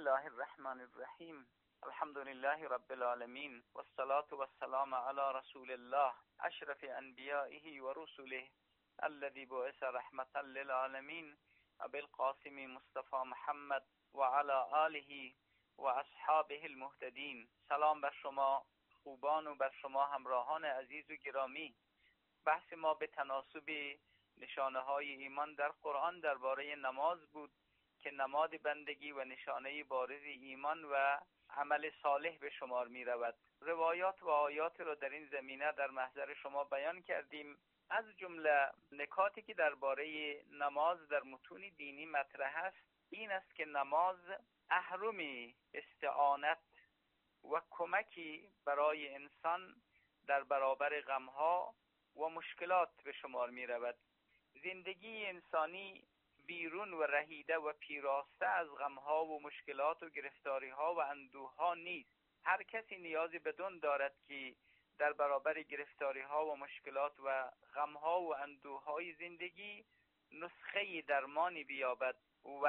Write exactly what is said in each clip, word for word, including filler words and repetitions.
الله الرحمن الرحیم. الحمد لله رب العالمین والصلاة والسلام علی رسول الله اشرف انبیائه و رسله الذی بعث رحمتا للعالمین ابی القاسم مصطفى محمد و علی آله و اصحابه المهتدین. سلام بر شما خوبان و بر شما همراهان عزیز و گرامی. بحث ما به تناسب نشانه های ایمان در قرآن درباره نماز بود که نماد بندگی و نشانه بارز ایمان و عمل صالح به شمار می رود. روایات و آیات را در این زمینه در محضر شما بیان کردیم. از جمله نکاتی که درباره نماز در متون دینی مطرح است این است که نماز اهرم استعانت و کمکی برای انسان در برابر غمها و مشکلات به شمار می رود. زندگی انسانی بیرون و رهیده و پیراسته از غمها و مشکلات و گرفتاریها و اندوهها نیست. هر کسی نیازی بدون دارد که در برابر گرفتاریها و مشکلات و غمها و اندوههای زندگی نسخه درمانی بیابد و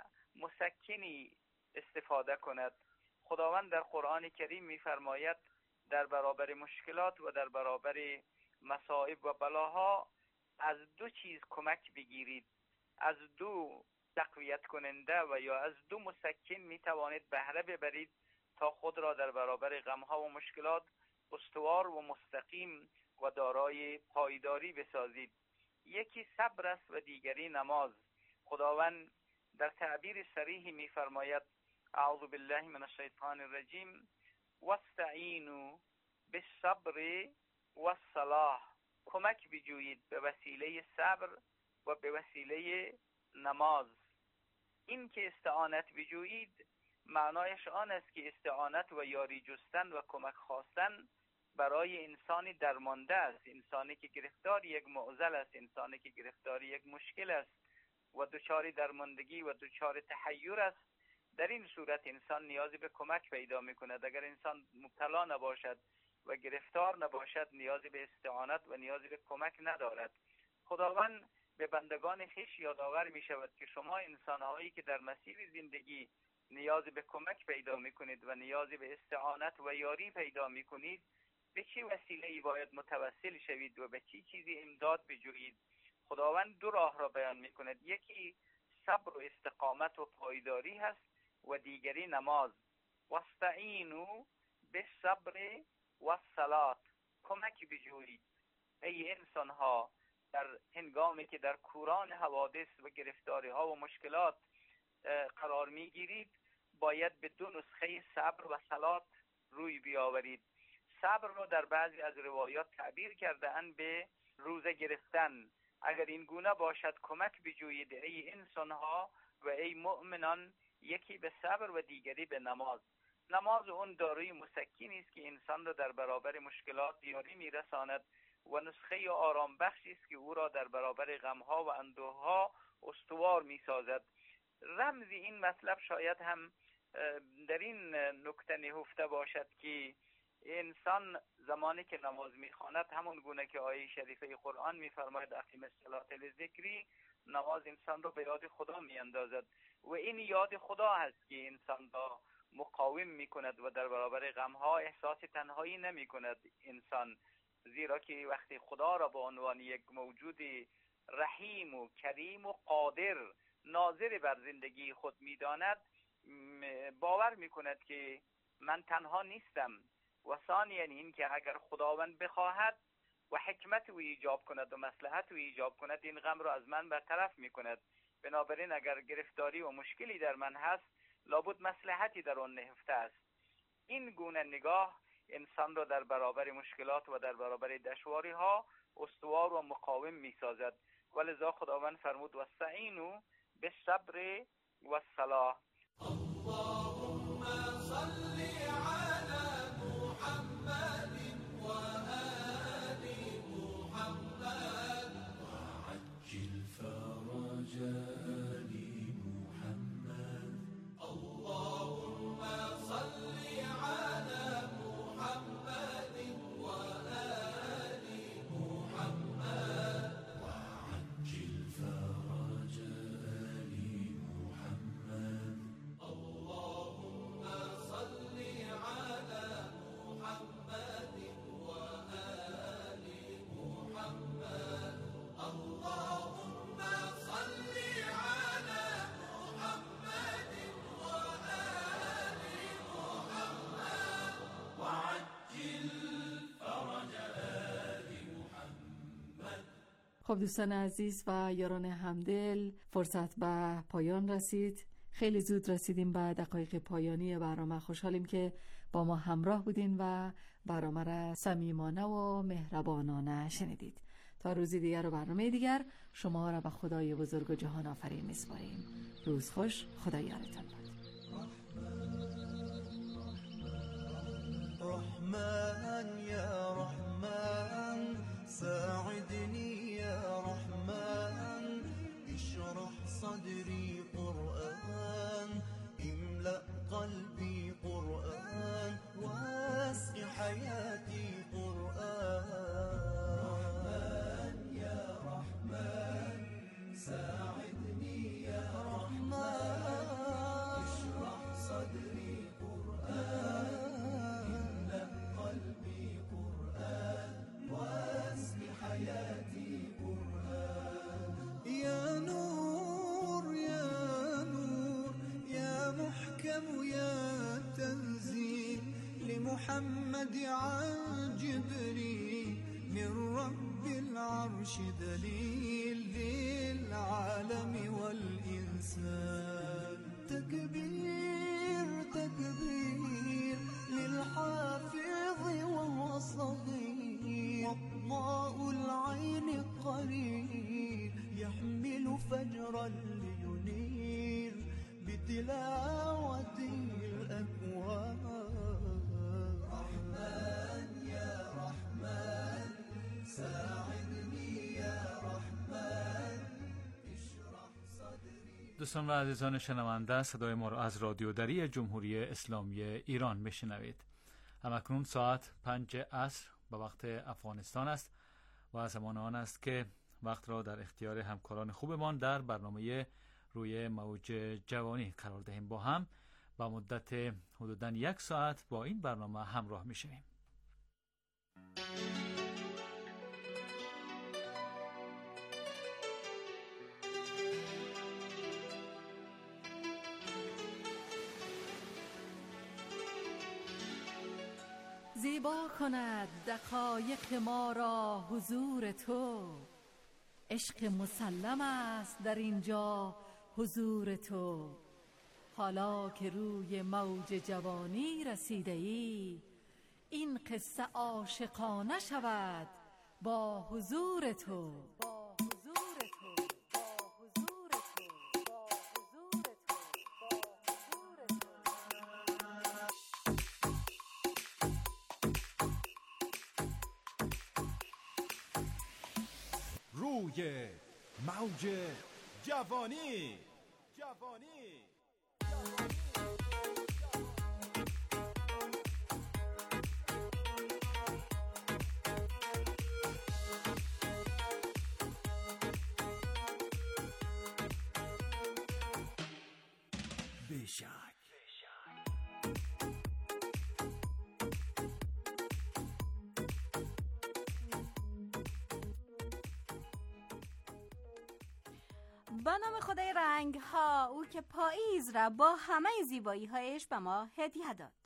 مسکنی استفاده کند. خداوند در قرآن کریم می‌فرماید در برابر مشکلات و در برابر مصائب و بلاها از دو چیز کمک بگیرید. از دو تقویت کننده و یا از دو مسکن می توانید بهره ببرید تا خود را در برابر غمها و مشکلات استوار و مستقیم و دارای پایداری بسازید. یکی صبر است و دیگری نماز. خداوند در تعبیر صریحی می فرماید اعوذ بالله من الشیطان الرجیم واستعینوا بالصبر والصلاة. کمک بجویید به وسیله صبر و به وسیله نماز. این که استعانت بجویید معنایش آن است که استعانت و یاری جستن و کمک خواستن برای انسانی درمانده است، انسانی که گرفتار یک معضل است، انسانی که گرفتار یک مشکل است و دچار درماندگی و دچار تحیر است. در این صورت انسان نیازی به کمک پیدا می‌کند. اگر انسان مبتلا نباشد و گرفتار نباشد نیازی به استعانت و نیازی به کمک ندارد. خداوند به بندگان خویش یادآور می شود که شما انسان‌هایی که در مسیر زندگی نیازی به کمک پیدا می کنید و نیازی به استعانت و یاری پیدا می کنید به چه وسیله‌ای باید متوسل شوید و به چه چیزی امداد بجویید. خداوند دو راه را بیان می کند. یکی صبر و استقامت و پایداری هست و دیگری نماز. واستعینوا بالصبر والصلاة. کمک بجویید ای انسان‌ها در هنگامی که در کوران حوادث و گرفتاری ها و مشکلات قرار می گیرید باید به دو نسخه صبر و صلات روی بیاورید. صبر را در بعضی از روایات تعبیر کرده اند به روزه گرفتن. اگر این گونه باشد کمک بجویید ای انسان ها و ای مؤمنان، یکی به صبر و دیگری به نماز. نماز اون داروی مسکنی است که انسان را در برابر مشکلات یاری می رساند و نسخه آرام بخشی است که او را در برابر غمها و اندوهها استوار می سازد. رمز این مطلب شاید هم در این نکته نهفته باشد که انسان زمانی که نماز می خواند همون گونه که آیه شریفه قرآن می فرماید اقیم الصلاة لذکری، نماز انسان را به یاد خدا می اندازد و این یاد خدا هست که انسان را مقاوم می کند و در برابر غمها احساس تنهایی نمی کند انسان، زیرا که وقتی خدا را به عنوان یک موجود رحیم و کریم و قادر ناظر بر زندگی خود می داند باور می کند که من تنها نیستم و ثانیاً این که اگر خداوند بخواهد و حکمت او ایجاب کند و مصلحت او ایجاب کند این غم را از من برطرف می کند. بنابراین اگر گرفتاری و مشکلی در من هست لابد مصلحتی در آن نهفته است. این گونه نگاه انسان را در برابر مشکلات و در برابر دشواری ها استوار و مقاوم می سازد. ولذا خداوند فرمود واستعینوا بالصبر والصلاة. اللهم صل على محمد وآل محمد وعجل فرجا لمحمد. اللهم صل على محمد وآل محمد وعجل فرجا لمحمد. الله خب دوستان عزیز و یاران همدل، فرصت به پایان رسید. خیلی زود رسیدیم به دقایق پایانی برنامه. خوشحالیم که با ما همراه بودین و برنامه را صمیمانه و مهربانانه شنیدید. تا روزی دیگر و برنامه دیگر شما را به خدای بزرگ و جهان آفرین می‌سپاریم. روز خوش، خدا یارتان باد. رحمن یا رحمن ساعدني يا رحمن اشرح صدري قرآن املأ قلبي قرآن واسع حياتي قرآن رحمن يا رحمن ساعدني يا رحمن اشرح صدري قرآن املأ قلبي قرآن واسع حياتي قرآن يا نور يا نور يا محكم يا تنزيل لمحمد عن جبريل من رب العرش دليل للعالم والإنسان تكبير تكبير للحافظ وهو صغير وضاء العين قرير يحمل فجرا لينير بتلاوته الأكوان رحمن يا رحمن ساعدني يا رحمن اشرح صدري. دوستان و عزیزان شنونده، صدای ما را از رادیو دری جمهوری اسلامی ایران میشنوید. همکنون ساعت پنج عصر به وقت افغانستان است و زمان آن است که وقت را در اختیار همکاران خوبمان در برنامه روی موج جوانی قرار دهیم. با هم با مدت حدوداً یک ساعت با این برنامه همراه میشویم. زیبا کند دقایق ما را حضور تو، عشق مسلم است در اینجا حضور تو. حالا که روی موج جوانی رسیده ای، این قصه عاشقانه شود با حضور تو. روی موج جوانی جوانی بیشک به نام خدای رنگ ها، او که پاییز را با همه زیبایی هایش به ما هدیه داد.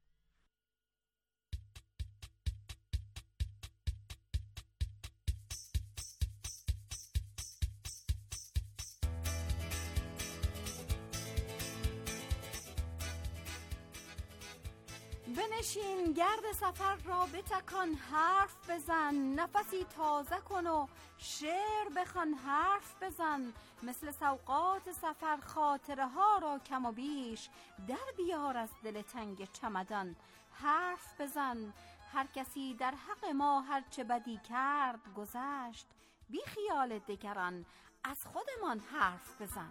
بنشین گرد سفر را بتکان، حرف بزن نفسی تازه کن و شعر بخوان، حرف بزن مثل سوقات سفر، خاطره ها را کم و بیش در بیار از دل تنگ چمدان. حرف بزن هر کسی در حق ما هر چه بدی کرد گذشت، بی خیال دیگران از خودمان حرف بزن.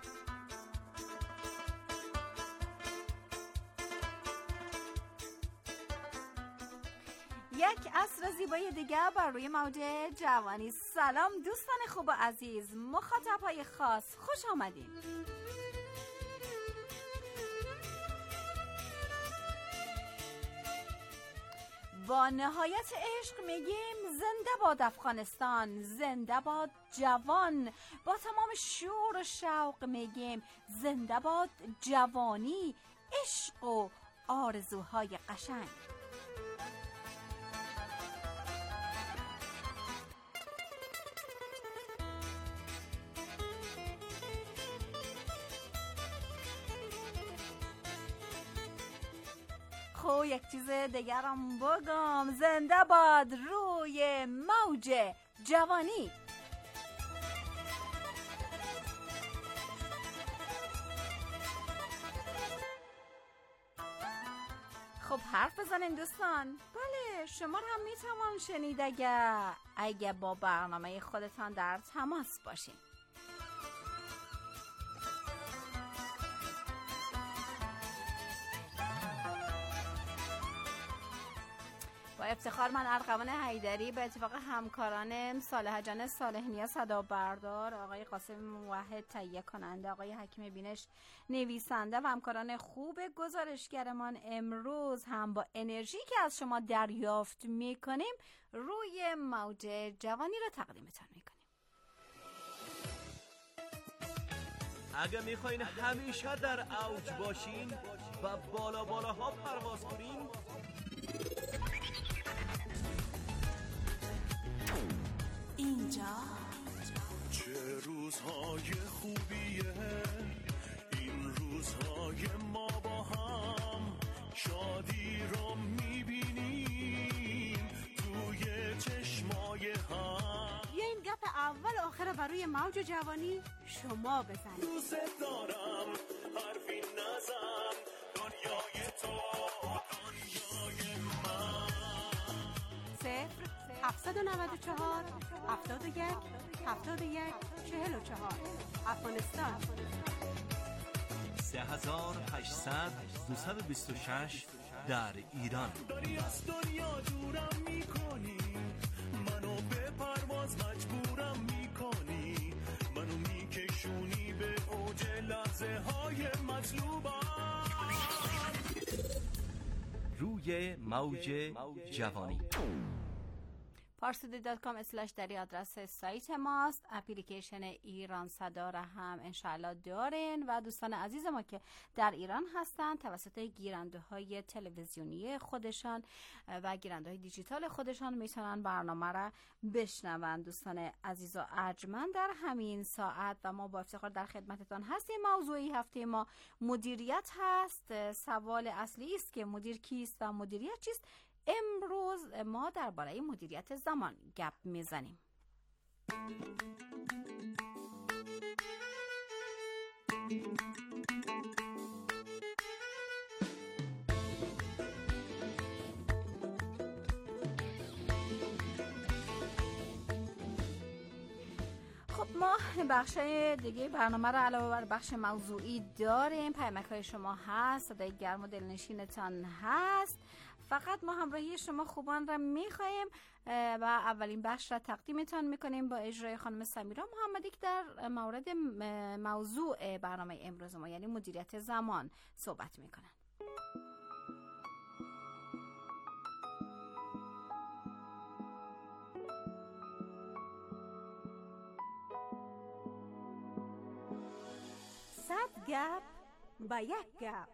یک عصر زیبای دیگه بر روی موج جوانی. سلام دوستان خوب و عزیز، مخاطبای خاص، خوش آمدید. با نهایت عشق میگیم زنده باد افغانستان، زنده باد جوان. با تمام شور و شوق میگیم زنده باد جوانی، عشق و آرزوهای قشنگ. خب یک چیز دیگرم بگم. زنده باد روی موج جوانی. خب حرف بزنین دوستان. بله شما هم میتوان شنید اگه اگه با برنامه خودتان در تماس باشین. با افتخار من ارغوان حیدری به اتفاق همکارانم صالح جان صالح‌نیا صدا بردار، آقای قاسم موحد تهیه کننده، آقای حکیم بینش نویسنده و همکاران خوب گزارشگرمان امروز هم با انرژی که از شما دریافت میکنیم روی موج جوانی را تقدیمتان میکنیم. اگه میخواین همیشه در اوج باشین و بالا بالاها پرواز کنین، اینجا چه روزهای خوبیه این روزهای ما با هم، شادی رو میبینیم توی چشمای هم. یه این گپ اول آخر برای موج جوانی شما بزنید. دوست دارم حرفی نزن، دنیای تو دنیای من. صفر هفتصد و نود و چهار هفتاد و یک هفتاد و یک چهل و چهار افغانستان. سه هزار و هشتصد دویست و بیست و شش در ایران. داری از دنیا دورم میکنی، منو به پرواز مجبورم میکنی، منو میکشونی به اوج لحظه های مطلوبم. روی موج جوانی. پارسودی دات کام اسلش دری آدرس سایت ماست. اپلیکیشن ایران صدا را هم انشاءالله دارین و دوستان عزیز ما که در ایران هستن توسط گیرنده های تلویزیونی خودشان و گیرنده های دیجیتال خودشان میتونن برنامه را بشنون. دوستان عزیز و ارجمند در همین ساعت و ما با افتخار در خدمتتان هستیم. موضوعی هفته ما مدیریت هست. سوال اصلی است که مدیر کیست و مدیریت چیست؟ امروز ما درباره مدیریت زمان گپ میزنیم. خب ما بخش دیگه برنامه رو علاوه بر بخش موضوعی داریم. پیامک‌های شما هست، صدای گرم و دلنشینتان هست. فقط ما همراهی شما خوبان را میخواییم و اولین بخش را تقدیمتان میکنیم با اجرای خانم سمیرا محمدی که در مورد موضوع برنامه امروز ما یعنی مدیریت زمان صحبت میکنن. صد گپ با یک گپ.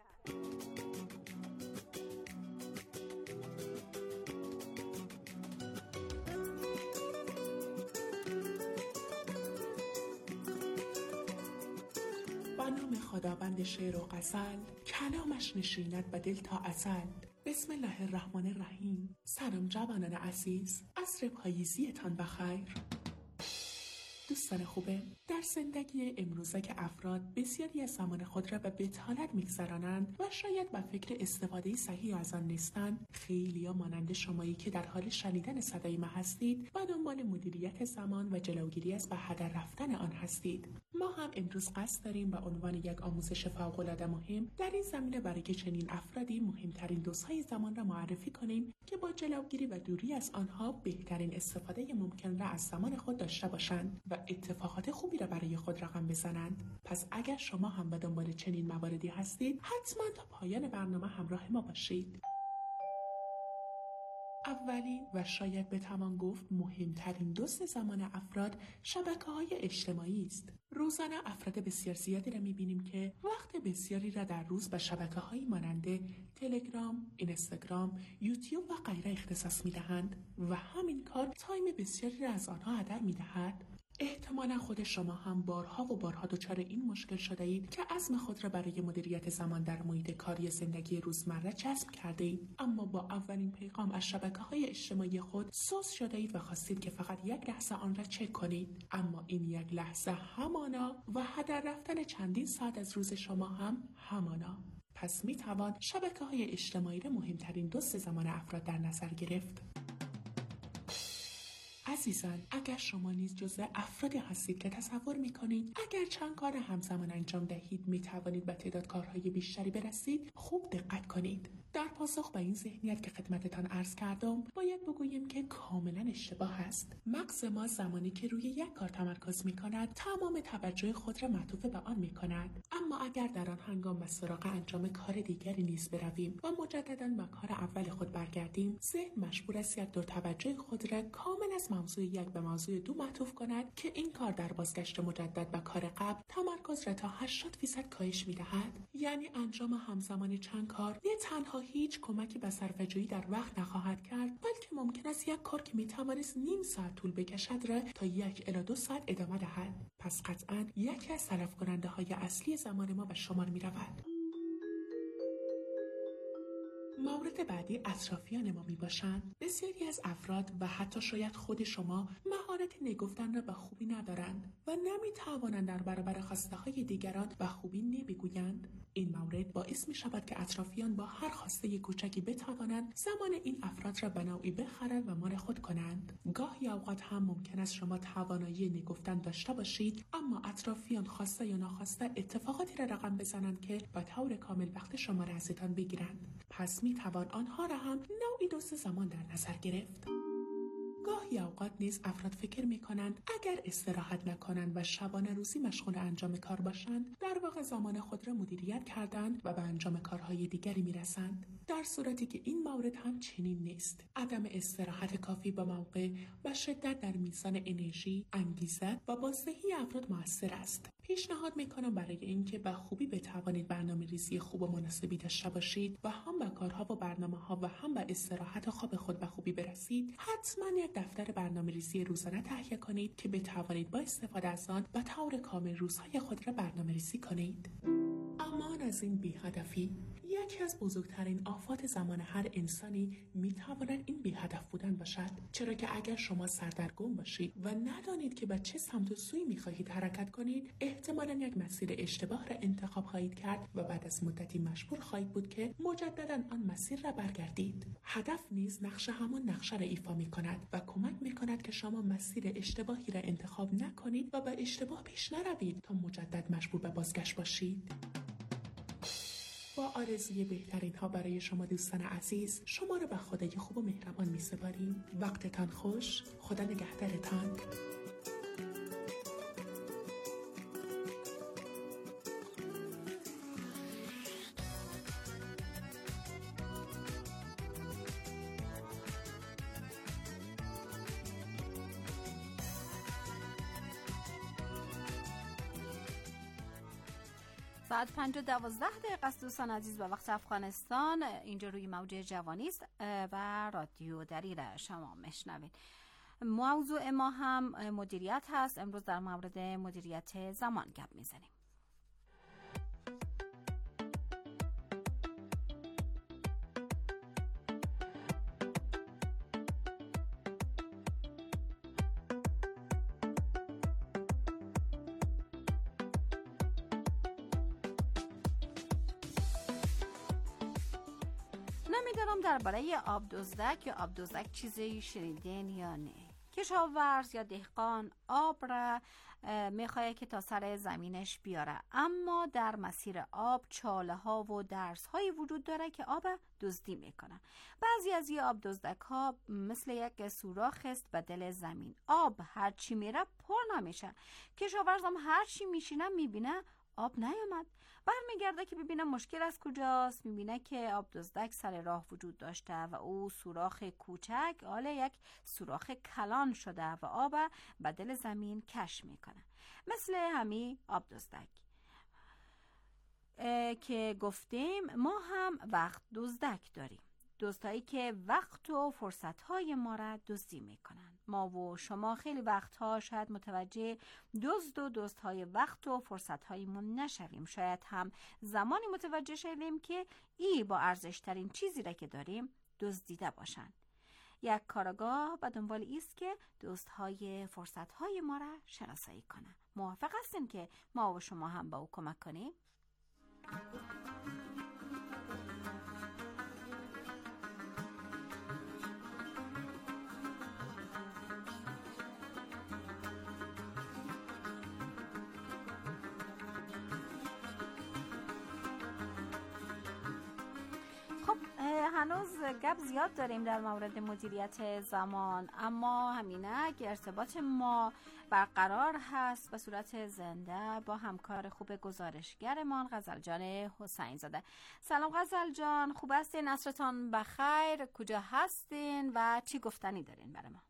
با نام خداوند شعر و غزل، کلامش نشیند به دل تا ازل. بسم الله الرحمن الرحیم. سلام جوانان عزیز، عصر پاییزیتان بخیر. دوستان خوبه، در زندگی امروزه که افراد بسیاری از زمان خود را به بطالت میگذرانند و شاید به فکر استفاده صحیح از آن نیستند، خیلی ها مانند شمایی که در حال شنیدن صدای ما هستید و دنبال مدیریت زمان و جلوگیری از به هدر رفتن آن هستید. ما هم امروز قصد داریم به عنوان یک آموزش فوق‌العاده مهم در این زمینه برای چنین افرادی مهمترین دوزهای زمان را معرفی کنیم که با جلوگیری و دوری از آنها بهترین استفاده ممکن را از زمان خود داشته باشند و اتفاقات خوبی را برای خود رقم بزنند. پس اگر شما هم به دنبال چنین مواردی هستید، حتما تا پایان برنامه همراه ما باشید. اولین و شاید بتوان گفت مهمترین دوست زمان افراد شبکه‌های اجتماعی است. روزانه افراد بسیار زیادی را می‌بینیم که وقت بسیاری را در روز به شبکه‌هایی مانند تلگرام، اینستاگرام، یوتیوب و غیره اختصاص می‌دهند و همین کار تایم بسیاری را از آنها هدر می‌دهد. احتمالا خود شما هم بارها و بارها دچار این مشکل شده اید که عزم خود را برای مدیریت زمان در محیط کاری زندگی روزمره جذب کرده اید، اما با اولین پیغام از شبکه‌های اجتماعی خود سوس شده اید و خواستید که فقط یک لحظه آن را چک کنید، اما این یک لحظه همانا و هدر رفتن چندین ساعت از روز شما هم همانا. پس می توان شبکه‌های اجتماعی را مهمترین دوست زمان افراد در نظر گرفت. عزیزان، اگر شما نیز جزء افرادی هستید که تصور می‌کنید اگر چند کار همزمان انجام دهید می‌توانید به تعداد کارهای بیشتری برسید، خوب دقت کنید. در پاسخ به این ذهنیت که خدمتتان عرض کردم، باید بگوییم که کاملا اشتباه است. مغز ما زمانی که روی یک کار تمرکز می‌کند، تمام توجه خود را معطوف به آن می‌کند. اما اگر در آن هنگام به سراغ انجام کار دیگری نیز برویم و مجدداً به کار اول خود برگردیم، ذهن مجبور است یک دور توجه خود را کامل از موضوع یک به موضوع دو معطوف کند که این کار در بازگشت مجدد به کار قبل تمرکز را تا هشتاد درصد کاهش می‌دهد. یعنی انجام همزمان چند کار نه تنها هیچ کمکی به صرفه‌جویی در وقت نخواهد کرد، بلکه ممکن است یک کار که می‌توانست نیم ساعت طول بکشد را تا یک الی دو ساعت ادامه دهد. پس قطعاً یکی از تلف کننده‌های اصلی زمان ما به شمار می‌رود. مورد بعدی اطرافیان ما می باشند. بسیاری از افراد و حتی شاید خود شما مهارت نگفتن را به خوبی ندارند و نمی توانند در برابر خواسته های دیگران به خوبی نبگویند. این مورد باعث می شود که اطرافیان با هر خواسته کوچکی بتوانند زمان این افراد را به نوعی بخرند و مال خود کنند. گاهی اوقات هم ممکن است شما توانایی نگفتن داشته باشید، اما اطرافیان خواسته یا ناخواسته اتفاقاتی را رقم بزنند که به طور کامل وقت شما را ازتان بگیرند. پس می توان آنها را هم نوعی دوست زمان در نظر گرفت. گاهی اوقات نیز افراد فکر می کنند اگر استراحت نکنند و شبانه روزی مشغول انجام کار باشند، در واقع زمان خود را مدیریت کردند و به انجام کارهای دیگری می رسند. در صورتی که این مورد هم چنین نیست. عدم استراحت کافی با موقع و شدت در میزان انرژی، انگیزه و بازدهی افراد مؤثر است. پیشنهاد میکنم برای اینکه به خوبی بتوانید برنامه‌ریزی خوب و مناسبی داشته باشید و هم به کارها و برنامه‌ها و هم به استراحت و خواب خود به خوبی برسید، حتما یک دفتر برنامه‌ریزی روزانه تهیه کنید که بتوانید با استفاده از آن به طور کامل روزهای خود را برنامه‌ریزی کنید. امان از این بی‌هدفی. یکی از بزرگترین آفات زمان هر انسانی میتواند این بی‌هدف بودن باشد، چرا که اگر شما سردرگم باشید و ندانید که به چه سمت و سوی میخواهید حرکت کنید، احتمالاً یک مسیر اشتباه را انتخاب خواهید کرد و بعد از مدتی مجبور خواهید بود که مجدداً آن مسیر را برگردید. هدف نیز نقش همون نقشه را ایفا میکند و کمک میکند که شما مسیر اشتباهی را انتخاب نکنید و به اشتباه پیش نروید تا مجدد مجبور به بازگشت باشید. با آرزوی بهترین ها برای شما دوستان عزیز، شما را به خدای خوب و مهربان می سپاریم. وقتتان خوش، خدا نگهدارتان. ساعت پنج و دوازده دقیقه است دوستان عزیز به وقت افغانستان. اینجا روی موج جوانی است و رادیو دری را شما میشنوید. موضوع ما هم مدیریت هست. امروز در مورد مدیریت زمان گپ میزنیم. نمیدانم درباره آب دزدک یا آب دزدک چیزی شنیدین یا نه. کشاورز یا دهقان آب را میخواه که تا سر زمینش بیاره، اما در مسیر آب چاله ها و درس هایی وجود داره که آب دزدی میکنن. بعضی از این آب دزدک ها مثل یک سوراخ است به دل زمین. آب هرچی میره پر نمیشه. کشاورز هم هرچی میشینه میبینه آب نیامد. برمیگرده که ببینه مشکل از کجاست. میبینه که آب دزدک سر راه وجود داشته و او سوراخ کوچک حالا یک سوراخ کلان شده و آب به دل زمین کش میکنه. مثل همین آب دزدک که گفتیم ما هم وقت دزدک داریم. دزدهایی که وقت و فرصتهای ما را دزدی میکنن. ما و شما خیلی وقتها شاید متوجه دزد و دزدهای وقت و فرصتهایمون نشویم. شاید هم زمانی متوجه شویم که ای با ارزشترین چیزی را که داریم دزدیده باشن. یک کارآگاه به دنبال ایست که دزدهای فرصتهای ما را شناسایی کنه. موافق هستین که ما و شما هم با او کمک کنیم؟ هنوز گپ زیاد داریم در مورد مدیریت زمان، اما همینه که ارتباط ما برقرار هست به صورت زنده با همکار خوب گزارشگرمان غزل جان حسین زاده. سلام غزل جان، خوب هستین؟ عصرتان بخیر. کجا هستین و چی گفتنی دارین برای ما؟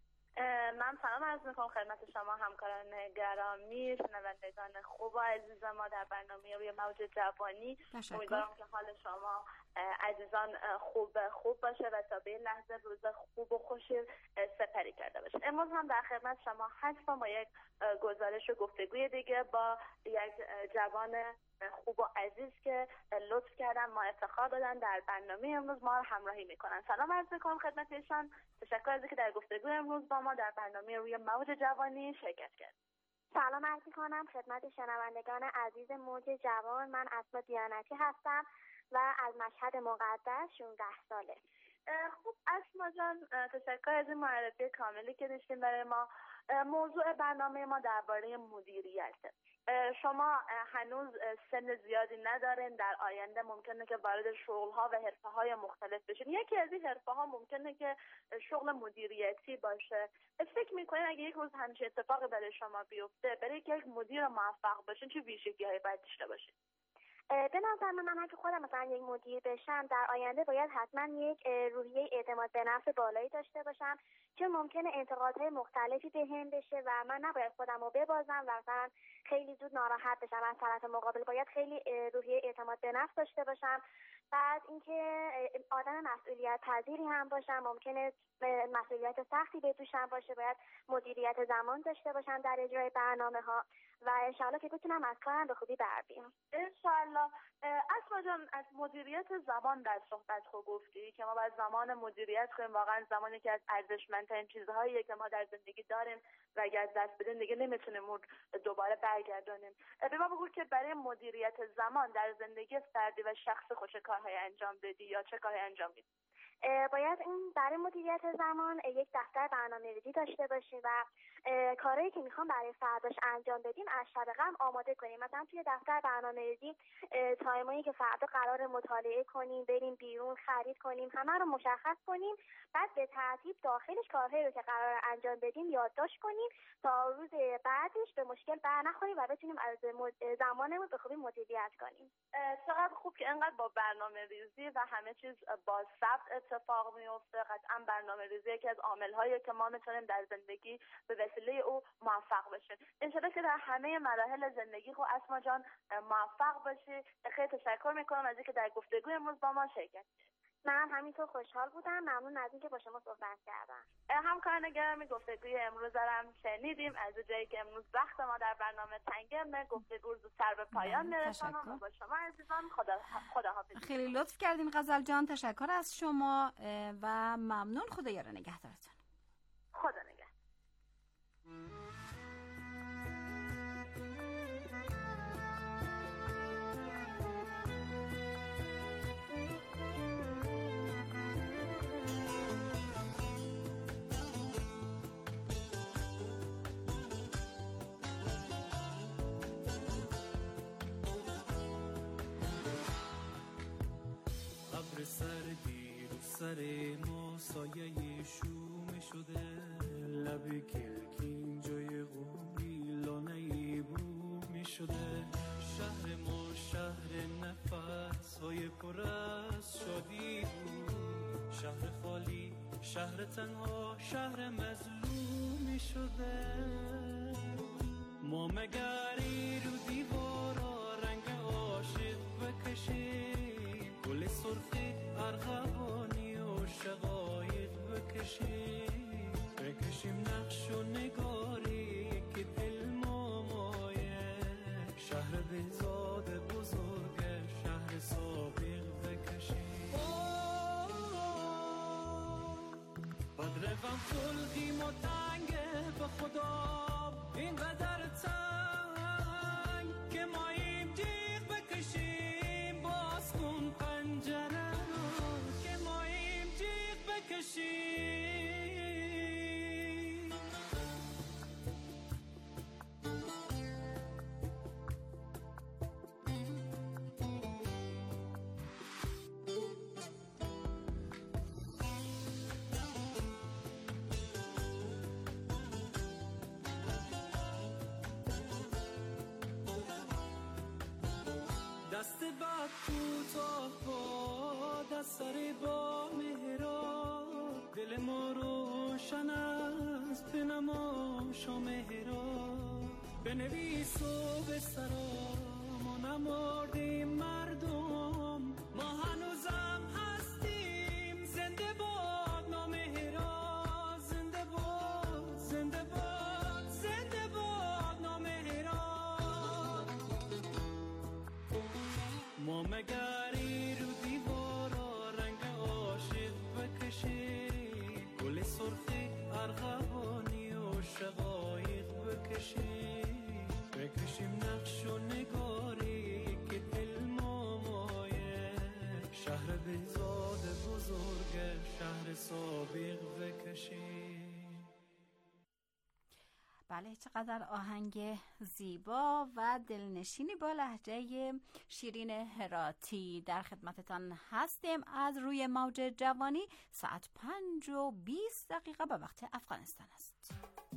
من سلام عرض میکنم خدمت شما همکاران گرامی، شنوندگان خوب و عزیز ما در برنامه روی موج جوانی. امیدوارم که حال شما عزیزان خوب خوب باشه و تا به لحظه روز خوب و خوشی سپری کرده باشه. امروز هم در خدمت شما هستم با یک گزارش و گفتگوی دیگه با یک جوان خوب و عزیز که لطف کردن ما افتخار دادن در برنامه امروز ما رو همراهی میکنن. سلام عرض میکنم خدمت ایشان. تشکر از اینکه در گفتگو امروز با ما در برنامه روی موج جوانی شرکت کرد. سلام عرض میکنم خدمت شنوندگان عزیز موج جوان. من اسما دیانتی هستم و از مشهد مقدس شانزده ساله. خوب اسما جان، تشکر از این معرفی کاملی که داشتیم برای ما. موضوع برنامه ما درباره مدیریته. شما هنوز سن زیادی ندارین، در آینده ممکنه که وارد شغل‌ها و حرفه‌های مختلف بشین. یکی از این حرفه‌ها ممکنه که شغل مدیریتی باشه. فکر می‌کنین اگه یک روز همچین اتفاقی برای شما بیفته، برای که یک مدیر موفق باشین چه ویژگی‌هایی باید داشته باشین؟ به نظر من اگه خودم مثلا یک مدیر بشم در آینده باید حتما یک روحیه اعتماد به نفس بالایی داشته باشم، چون ممکنه انتقادهای مختلفی بهم بشه و من نباید خودم رو ببازم و مثلا خیلی زود ناراحت بشم از طرف مقابل. باید خیلی روحیه اعتماد به نفس داشته باشم. بعد اینکه آدم مسئولیت پذیری هم باشم، ممکنه مسئولیت سختی به دوشم باشه. باید مدیریت زمان داشته باشم در اجرای برنامه ها و انشالله که بتونم از کارم به خوبی بر بیام. انشالله. اسما جان، از مدیریت زمان در صحبت خود گفتی که ما باید زمان مدیریت کنیم. واقعا زمانی که از ارزشمندترین چیزهایی که ما در زندگی داریم و اگر از دست بدیم دیگه نمیتونیم اون دوباره برگردونیم. به ما بگو که برای مدیریت زمان در زندگی فردی و شخصی خوش کارهای انجام بدی یا چه کارهایی انجام میدی؟ باید این برای مدیریت زمان یک دفتر برنامه‌ریزی داشته باشیم و کارهایی که میخوام برای فرداش انجام بدیم از شب قبل آماده کنیم. مثلا توی دفتر برنامه‌ریزی تایمایی که فردا قرار مطالعه کنیم، بریم بیرون، خرید کنیم، همه رو مشخص کنیم. بعد به ترتیب داخلش کارهایی رو که قرار انجام بدیم یادداشت کنیم تا روز بعدش به مشکل بر نخوریم و بتونیم از زمانمون به خوبی مدیریت کنیم. چقدر خوب که اینقدر با برنامه‌ریزی و همه چیز با ثبت اتفاق میفته. قطعا برنامه‌ریزی یکی از عامل‌هایی که ما میتونیم در زندگی به وسیله او موفق بشیم. انشالله که در همه مراحل زندگی خود اسما جان موفق باشی. خیلی تشکر میکنم از اینکه در گفتگو امروز با ما شرکت کردید. من همینطور خوشحال بودم. ممنون از اینکه با شما صحبت کردم. همکاران گرامی، گفتگوی امروز هم شنیدیم. از جایی که امروز وقت ما در برنامه تنگه، گفتگو زودتر به پایان میرسونم. با شما عزیزان خدا خداحافظ. خیلی لطف کردین غزل جان، تشکر از شما و ممنون. خدا یار نگهدارتون. خدا نگهدار. ابر سردی رو سر ما سایه شوم شده، لب کلکین جای غوری لانه بوم شده. شهر ما شهر نفس های پر از شادی بود، شهر خالی، شهر تنها، شهر مظلوم شده. ما مگری رو دیوارا رنگ عاشق بکشیم، گل سرخی ارغوانی زاد بزرگ شهر سابق بکشیم. بد رقم خلقیم و تنگه به خدا اینقدر تنگ که ماییم جیغ بکشیم. باز کن پنجره رو که ماییم جیغ بکشیم. دست بد کوتاه با دست سری با مهراب دل ما روشن است به نما شام مهراب بنویس و به سرا ما نمردیم مردم ما هنوزم هستیم زنده باد نامهراب زنده باد زنده باد زنده باد نامهراب. ما مگری رو دیوارا رنگ عاشق بکشیم گل سرخی ارغوانی و شقایق بکشیم بکشیم نقش و نگاری که دل ما مایه شهر بهزاد بزرگ شهر سابق بکشیم. بله چقدر آهنگ زیبا و دلنشینی با لهجه شیرین هراتی. در خدمتتان هستیم از روی موج جوانی. ساعت پنج و بیست دقیقه به وقت افغانستان است.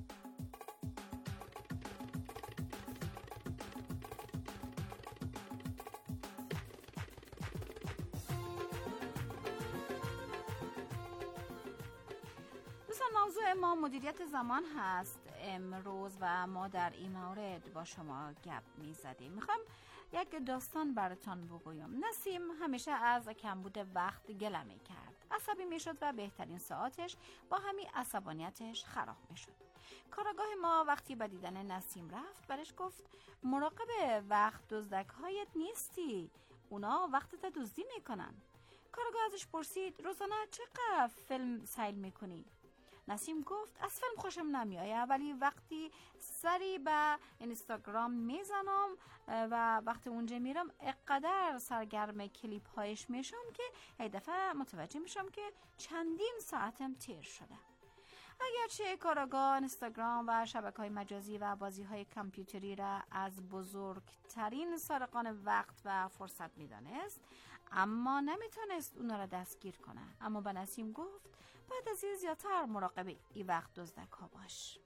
موضوع ما مدیریت زمان هست امروز و ما در این مورد با شما گپ می زدیم. میخوام یک داستان براتان بگویم. نسیم همیشه از کمبود وقت گله می کرد. عصبی می شد و بهترین ساعتش با همین عصبانیتش خراب می شد. کارآگاه ما وقتی به دیدن نسیم رفت برش گفت مراقب وقت دزدک هایت نیستی، اونا وقتت دزدی می کنن. کارآگاه ازش پرسید روزانه چقدر فیلم سیل می کنی؟ نسیم گفت از فیلم خوشم نمیآید ولی وقتی سری به اینستاگرام میزنم و وقتی اونجا میرم اقدر سرگرم کلیپ هایش میشم که یک دفعه متوجه میشم که چندین ساعتم تیر شده. اگرچه کارآگاه اینستاگرام و شبکه‌های مجازی و بازی‌های کامپیوتری را از بزرگترین سارقان وقت و فرصت میدانست، اما نمیتونست اونا را دستگیر کنه. اما به نسیم گفت بعد از این زیادتر مراقب این وقت دزدک ها باش.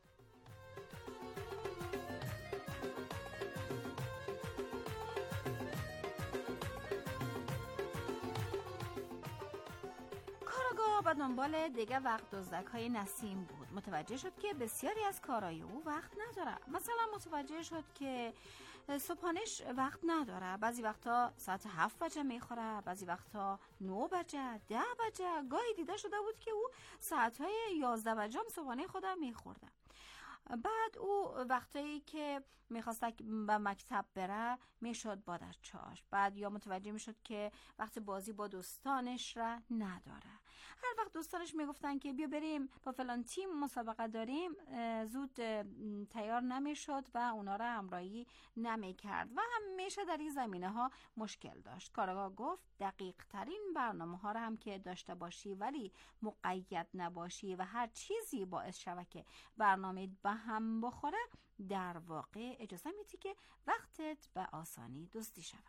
کارآگاه به دنبال دیگه وقت دزدک های نسیم بود. متوجه شد که بسیاری از کارهای او وقت نداره. مثلا متوجه شد که صبحانش وقت نداره. بعضی وقتا ساعت هفت بجه میخوره، بعضی وقتا نو بجه، ده بجه. گاهی دیده شده بود که او ساعتهای یازده بجه هم صبحانه خودم میخورده. بعد او وقتایی که میخواست به مکتب بره میشد بادرچاش. بعد یا متوجه میشد که وقت بازی با دوستانش را نداره. هر وقت دوستانش میگفتن که بیا بریم با فلان تیم مسابقه داریم، زود تیار نمیشد و اونا را همراهی نمیکرد و همیشه در این زمینه ها مشکل داشت. کارآگاه گفت دقیق ترین برنامه ها را هم که داشته باشی ولی مقید نباشی و هر چیزی باعث شود که برنامه به هم بخوره، در واقع اجازه میدی که وقتت به آسانی دزدی شود.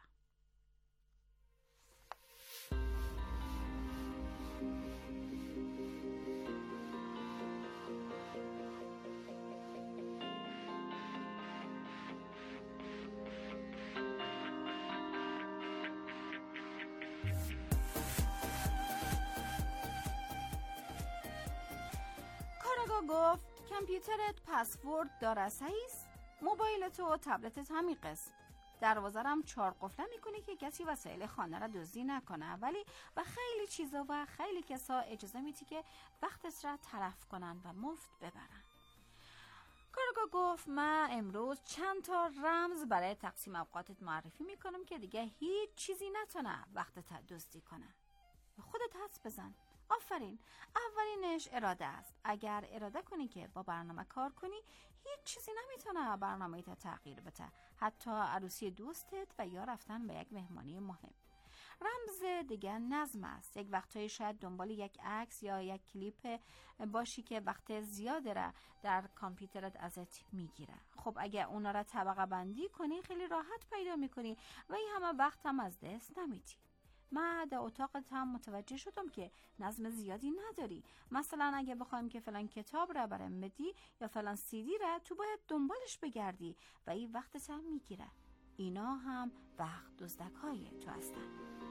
کارآگاه گفت کامپیوترت پسورد داره سعیس، موبایلت و تبلتت همین قسم. دروازه هم چهار قفله میکنی که کسی وسایل خانه را دزدی نکنه، ولی و خیلی چیزا و خیلی کسا اجازه میدی که وقتت را تلف کنن و مفت ببرن. کارگاه گفت من امروز چند تا رمز برای تقسیم اوقاتت معرفی میکنم که دیگه هیچ چیزی نتونه وقتت دزدی کنه. خودت حدس بزن. آفرین. اولینش اراده است. اگر اراده کنی که با برنامه کار کنی، هیچ چیزی نمیتونه برنامه تا تغییر بده، حتی عروسی دوستت و یا رفتن به یک مهمانی مهم. رمز دیگه نظم است. یک وقتایی شاید دنبال یک عکس یا یک کلیپ باشی که وقت زیاده را در کامپیوترت ازت میگیره. خب اگه اونا را طبقه بندی کنی خیلی راحت پیدا میکنی و این همه وقت هم از دست نمیدی. من در اتاقت هم متوجه شدم که نظم زیادی نداری. مثلا اگه بخوایم که فلان کتاب را برام بدی یا فلان سیدی را، تو باید دنبالش بگردی و این وقتت هم میگیره. اینا هم وقت دزدکای تو هستن.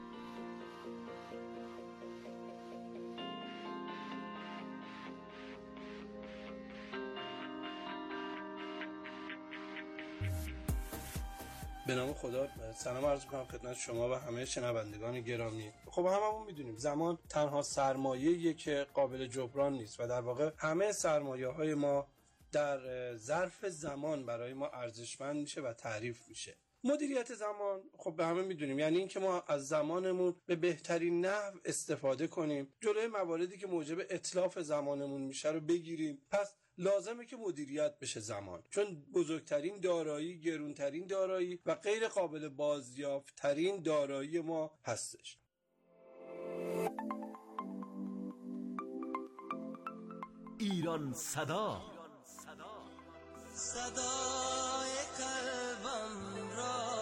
به نام خدا سلام عرض می‌کنم خدمت شما و همه شنوندگان گرامی. خب هممون میدونیم زمان تنها سرمایه‌ایه که قابل جبران نیست و در واقع همه سرمایه‌های ما در ظرف زمان برای ما ارزشمند میشه و تعریف میشه. مدیریت زمان خب به همه میدونیم یعنی این که ما از زمانمون به بهترین نحو استفاده کنیم، جلوی مواردی که موجب اتلاف زمانمون میشه رو بگیریم. پس لازمه که مدیریت بشه زمان، چون بزرگترین دارایی، گرونترین دارایی و غیر قابل بازیافت ترین دارایی ما هستش. ایران صدا، صدای قلبم را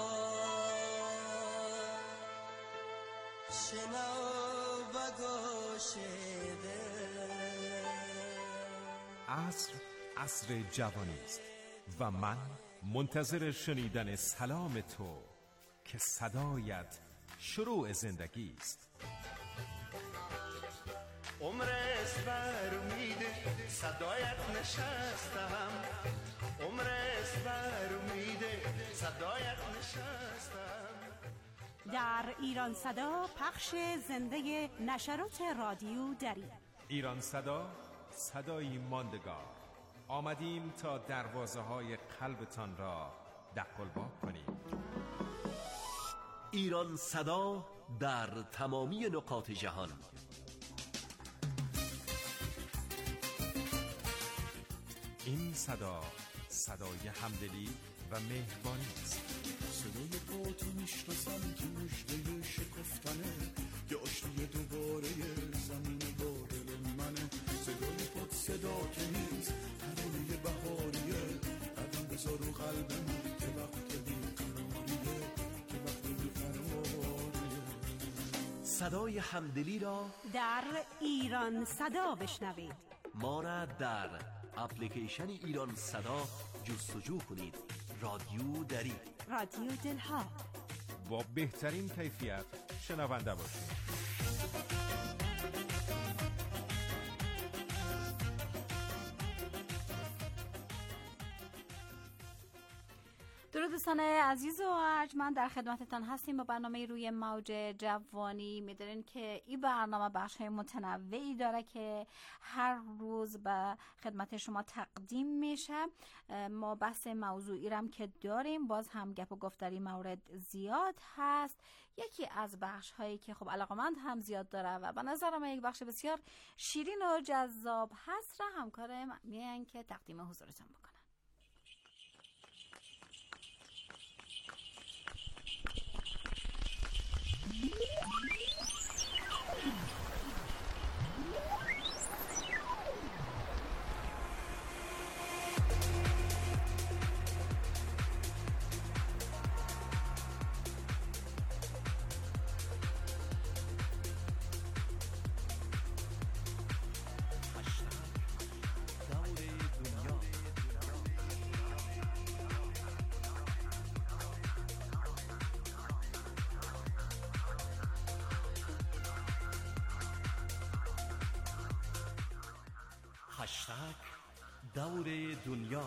شنو و گوش ده. عصر عصر جوانی است و من منتظر شنیدن سلام تو که صدایت شروع زندگی است. عمر اسبر میده صدایت نشستم، عمر اسبر میده صدایت نشستم. در ایران صدا پخش زنده نشرات رادیو دری. ایران صدا، صدایی ماندگار. آمدیم تا دروازه های قلبتان را دقلبا کنیم. ایران صدا در تمامی نقاط جهان. این صدا صدای همدلی و مهربانی است. صدای پاتو میشناسم که مژده شکفتنه، که آشتی دوباره زمین با دل منه. صدای پات صدا که نیست ترانه بهاریه، قدم بذار رو قلب من که وقت بیقراریه، که وقت بیقراریه. صدای همدلی را در ایران صدا بشنوید. ما را در اپلیکیشن ایران صدا جستجو کنید. رادیو دری، رادیو دلها. با بهترین کیفیت شنونده باشید. درود دوستان عزیز و ارجمند، در خدمتتان هستیم با برنامه روی موج جوانی. میدونین که این برنامه بخش های متنوعی داره که هر روز به خدمت شما تقدیم میشه. ما بحث موضوعی رم که داریم، باز هم گپ و گفتاری مورد زیاد هست. یکی از بخش هایی که خب علاقمند هم زیاد داره و به نظر من یک بخش بسیار شیرین و جذاب هست را همکارم میان که تقدیم حضورتون بکنم. هشتگ دور دنیا.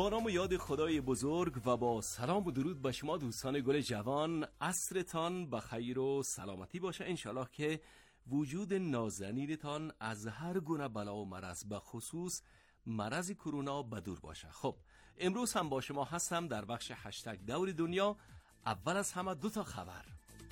با نام و یاد خدای بزرگ و با سلام و درود به شما دوستان گل جوان، عصرتان بخیر و سلامتی باشه انشالله که وجود نازنینتان از هر گونه بلا و مرض به خصوص مرض کرونا بدور باشه. خب امروز هم با شما هستم در بخش هشتگ دور دنیا. اول از همه دو تا خبر.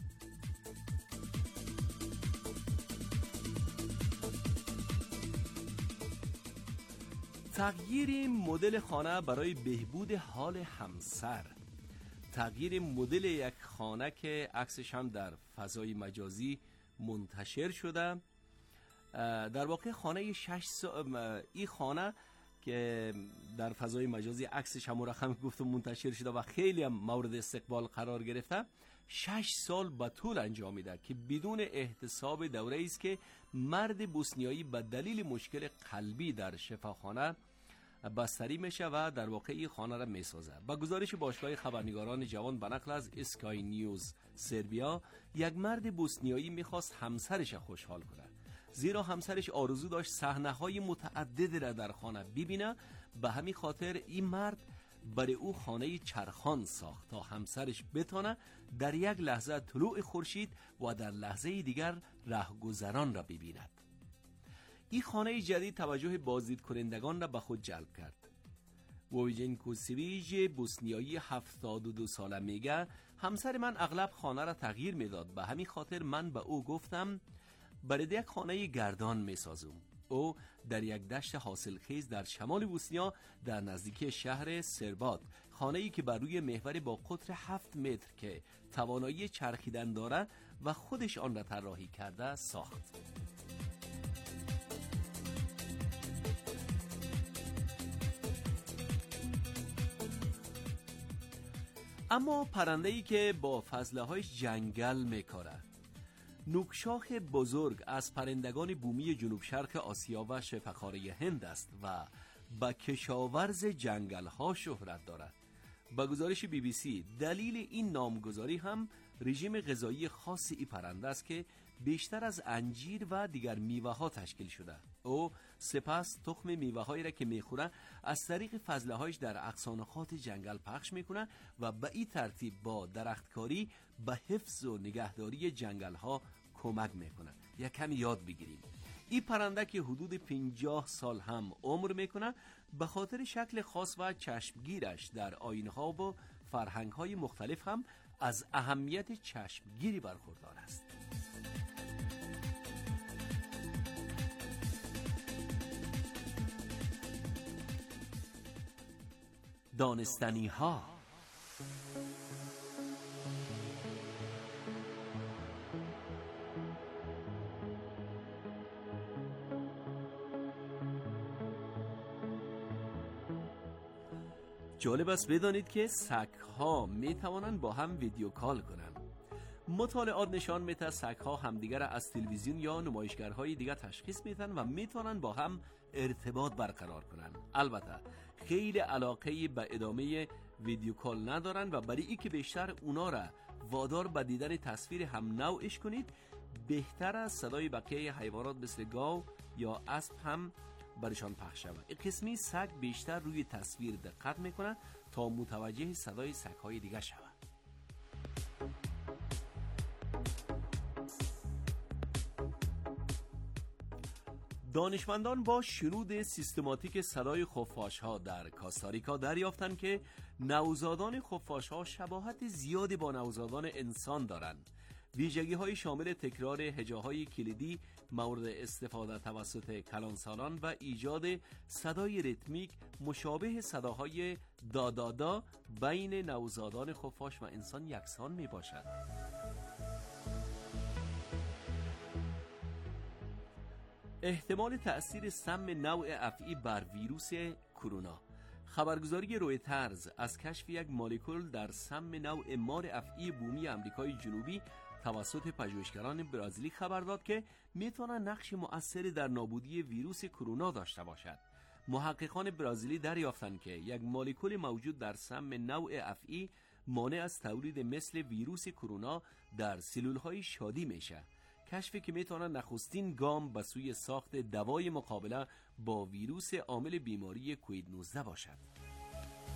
تغییر مدل خانه برای بهبود حال همسر. تغییر مدل یک خانه که عکسش هم در فضای مجازی منتشر شده. در واقع خانه شش سال این خانه که در فضای مجازی عکسش هم رقم گفتم منتشر شده و خیلی هم مورد استقبال قرار گرفته، شش سال به طول انجامیده که بدون احتساب دوره است که مرد بوسنیایی به دلیل مشکل قلبی در شفاخانه بستری میشه و در واقع این خانه را میسازه. با گزارش باشگاه خبرنگاران جوان به نقل از اسکای نیوز سربیا، یک مرد بوسنیایی میخواست همسرش خوشحال کنه، زیرا همسرش آرزو داشت صحنه‌های متعددی را در خانه ببینه. به همین خاطر این مرد برای او خانه چرخان ساخت تا همسرش بتونه در یک لحظه طلوع خورشید و در لحظه دیگر رهگذران را ببیند. این خانه جدید توجه بازدید کنندگان را به خود جلب کرد. وویژن کوسیویج بوسنیایی هفتاد و دو ساله میگه همسر من اغلب خانه را تغییر میداد، به همین خاطر من به او گفتم برای یک خانه گردان میسازم. او در یک دشت حاصلخیز در شمال بوسنیا در نزدیکی شهر سربات خانه‌ای که بر روی محور با قطر هفت متر که توانایی چرخیدن داره و خودش آن را طراحی کرده ساخت. اما پرنده‌ای که با فضله‌هایش جنگل میکاره. نوکشاخ بزرگ از پرندگان بومی جنوب شرق آسیا و شبه‌قاره هند است و با کشاورز جنگل‌ها شهرت دارد. با گزارش بی بی سی دلیل این نامگذاری هم رژیم غذایی خاص این پرنده است که بیشتر از انجیر و دیگر میوه‌ها تشکیل شده. او سپس تخم میوه‌هایی را که میخوره از طریق فضله‌هایش در اغصان‌خات جنگل پخش میکنه و به این ترتیب با درختکاری به حفظ و نگهداری جنگل‌ها کمک میکنه. یک کمی یاد بگیریم. این پرنده که حدود پنجاه سال هم عمر میکنه به خاطر شکل خاص و چشمگیرش در آیین‌ها و فرهنگ‌های مختلف هم از اهمیت چشمگیری برخوردار است. دانستنی ها. جالب است بدانید که سگ‌ها می توانند با هم ویدیو کال کنند. مطالعات نشان میده سگ‌ها همدیگر از تلویزیون یا نمایشگرهای دیگر تشخیص میدن و میتونن با هم ارتباط برقرار کنن. البته خیلی علاقه به ادامه ویدیو کال ندارن و برای اینکه بیشتر اونا را وادار به دیدن تصویر هم نوعش کنید، بهتر از صدای بقیه حیوانات مثل گاو یا اسب هم برشان پخش شود. این قسمی سگ بیشتر روی تصویر دقت میکنه تا متوجه صدای سگ‌های دیگه شود. دانشمندان با شنود سیستماتیک صدای خفاش‌ها در کاستاریکا دریافتند که نوزادان خفاش‌ها شباهت زیادی با نوزادان انسان دارند. ویژگی‌های شامل تکرار هجاهای کلیدی مورد استفاده توسط کلانسالان و ایجاد صدای ریتمیک مشابه صداهای دادادا بین نوزادان خفاش و انسان یکسان میباشد. احتمال تأثیر سم نوع افعی بر ویروس کرونا. خبرگزاری رویترز از کشف یک مولکول در سم نوع مار افعی بومی آمریکای جنوبی توسط پژوهشگران برزیلی خبر داد که میتواند نقش مؤثری در نابودی ویروس کرونا داشته باشد. محققان برزیلی دریافتند که یک مولکول موجود در سم نوع افعی مانع از تولید مثل ویروس کرونا در سلول‌های شادی میشه. کشفی که میتونه نخستین گام به سوی ساخت دوای مقابله با ویروس عامل بیماری کووید نوزده باشد.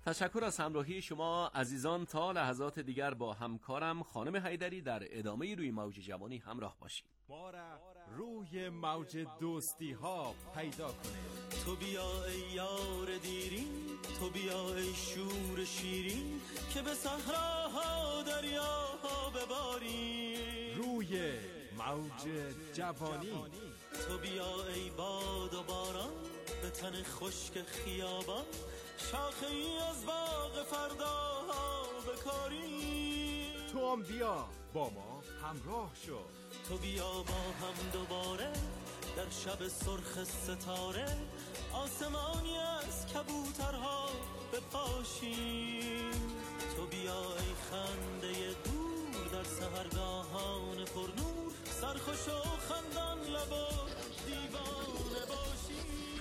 تشکر از همراهی شما عزیزان. تا لحظات دیگر با همکارم خانم حیدری در ادامه روی موج جوانی همراه باشید. ما را روی موج دوستی ها پیدا کنید. تو بیا ای یار دیرین، تو بیا ای شور شیرین، که به صحراها دریاها بباری. روی موج جوانی. تو بیا ای باد و باران، به تن خشک خیابان، شاخه ای از باغ فرداها بکاری. تو هم بیا با ما همراه شو. تو بیا با هم دوباره در شب سرخ ستاره، آسمانی از کبوترها بپاشیم. تو بیا ای خنده دور در سحرگاهان پرنور، سرخوش و خندان لب و دیوانه باشیم.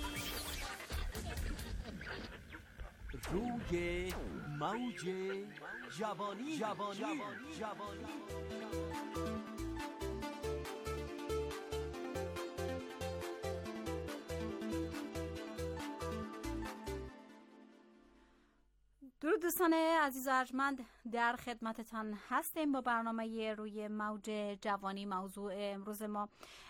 روی موج جوانی جوانی جوانی درود دوستان عزیز و ارجمند، در خدمتتان هستیم با برنامه روی موج جوانی. موضوع امروز ما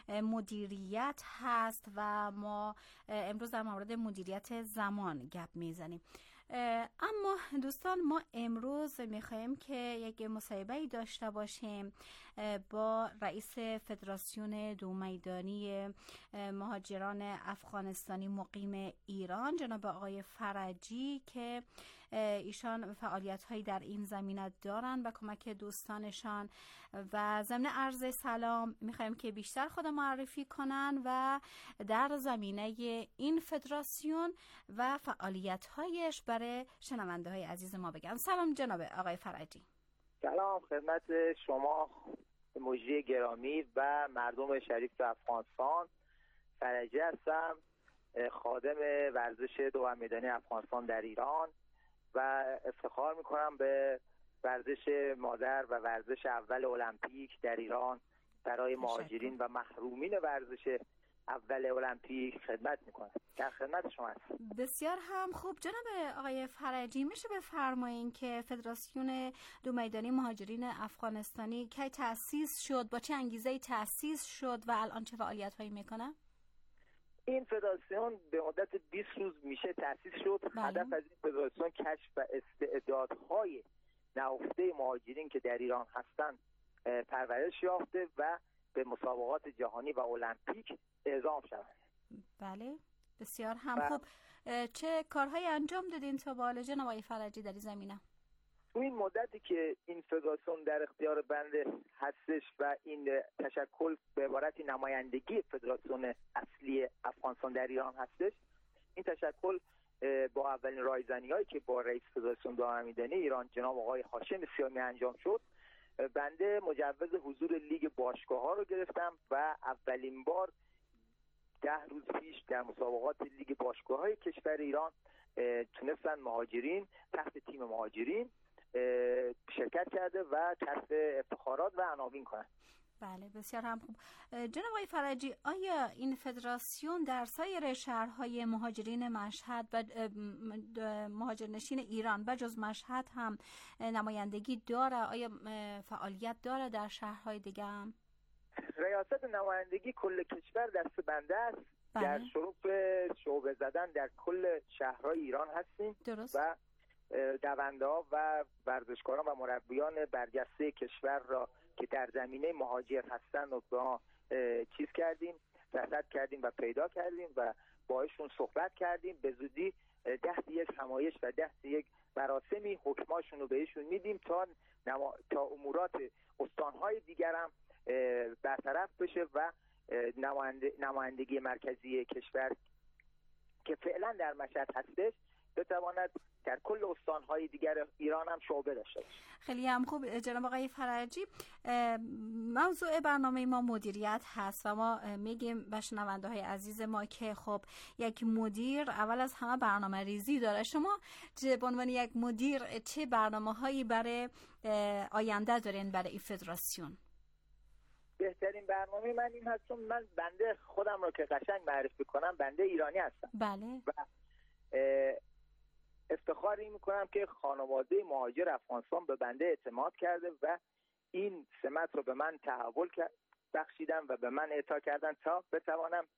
مدیریت هست و ما امروز در مورد مدیریت زمان گپ میزنیم. اما دوستان ما امروز میخوایم که یک مصاحبه‌ای داشته باشیم با رئیس فدراسیون دو میدانی مهاجران افغانستانی مقیم ایران، جناب آقای فرجی، که ایشان فعالیت‌هایی در این زمینه دارن و کمک دوستانشان. و ضمن عرض سلام میخوایم که بیشتر خود معرفی کنن و در زمینه این فدراسیون و فعالیت‌هایش برای شنونده‌های عزیز ما بگن. سلام جناب آقای فرجی. سلام خدمت شما مجری گرامی و مردم شریف افغانستان. فرجی هستم، خادم ورزش دو میدانی افغانستان در ایران و افتخار میکنم به ورزش مادر و ورزش اول المپیک در ایران برای مهاجرین و محرومین ورزش اول المپیک خدمت میکنم. در خدمت شما هستم. بسیار هم خوب. جناب آقای فرجی، میشه بفرمایین که فدراسیون دو میدانی مهاجرین افغانستانی کی تأسیس شد، با چه انگیزه‌ای تأسیس شد و الان چه فعالیت‌هایی میکنه؟ این فدراسیون به مدت بیست روز میشه تأسیس شد. بله. هدف از این فدراسیون کشف و استعدادهای نهفته مهاجرین که در ایران هستند پرورش یافته و به مسابقات جهانی و المپیک اعزام شوند. بله بسیار هم خوب. چه کارهایی انجام دادین تا به حال جناب آقای فرجی در این زمینه؟ تو این مدتی که این فدراسیون در اختیار بنده هستش و این تشکل به عبارتی نمایندگی فدراسیون اصلی افغانستان در ایران هستش، این تشکل با اولین رایزنی‌هایی که با رئیس فدراسیون دو میدانی ایران جناب آقای هاشم سیامی انجام شد، بنده مجوز حضور لیگ باشگاه‌ها رو گرفتم و اولین بار ده روز پیش در مسابقات لیگ باشگاه‌های کشور ایران تونستن مهاجرین تحت تیم مهاجرین شرکت کرده و کسب افتخارات و عناوین کنند. بله بسیار هم خوب. جناب آقای فرجی، آیا این فدراسیون در سایر شهرهای مهاجرین مشهد و مهاجرنشین ایران بجز مشهد هم نمایندگی داره؟ آیا فعالیت داره در شهرهای دیگه هم؟ ریاست نمایندگی کل کشور دست بنده است. بله. در شروع شعبه زدن در کل شهرهای ایران هستیم. درست. و دونده ها و ورزشکاران و مربیان برجسته کشور را که در زمینه مهاجر هستند و با چیز کردیم، رصد کردیم و پیدا کردیم و باهاشون صحبت کردیم. به زودی دست یک همایش و دست یک مراسمی حکماشون رو بهشون میدیم تا نما... تا امورات استانهای دیگر هم برطرف بشه و نماینده... نمایندگی مرکزی کشور که فعلا در مشهد هستش بتواند در کل استانهای دیگر ایران هم شعبه داشته باشه. خیلی هم خوب جناب آقای فرجی. موضوع برنامه ما مدیریت هست و ما میگیم به شنونده های عزیز ما که خب یک مدیر اول از همه برنامه ریزی داره. شما به عنوان یک مدیر چه برنامه هایی برای آینده دارین برای این فدراسیون؟ بهترین برنامه من این هست، چون من بنده خودم رو که قشنگ معرفی کنم بنده ایرانی هستم. بله. و افتخار این میکنم که خانواده مهاجر افغانستان به بنده اعتماد کرده و این سمت رو به من تحول بخشیدن و به من اعطا کردن تا بتوانم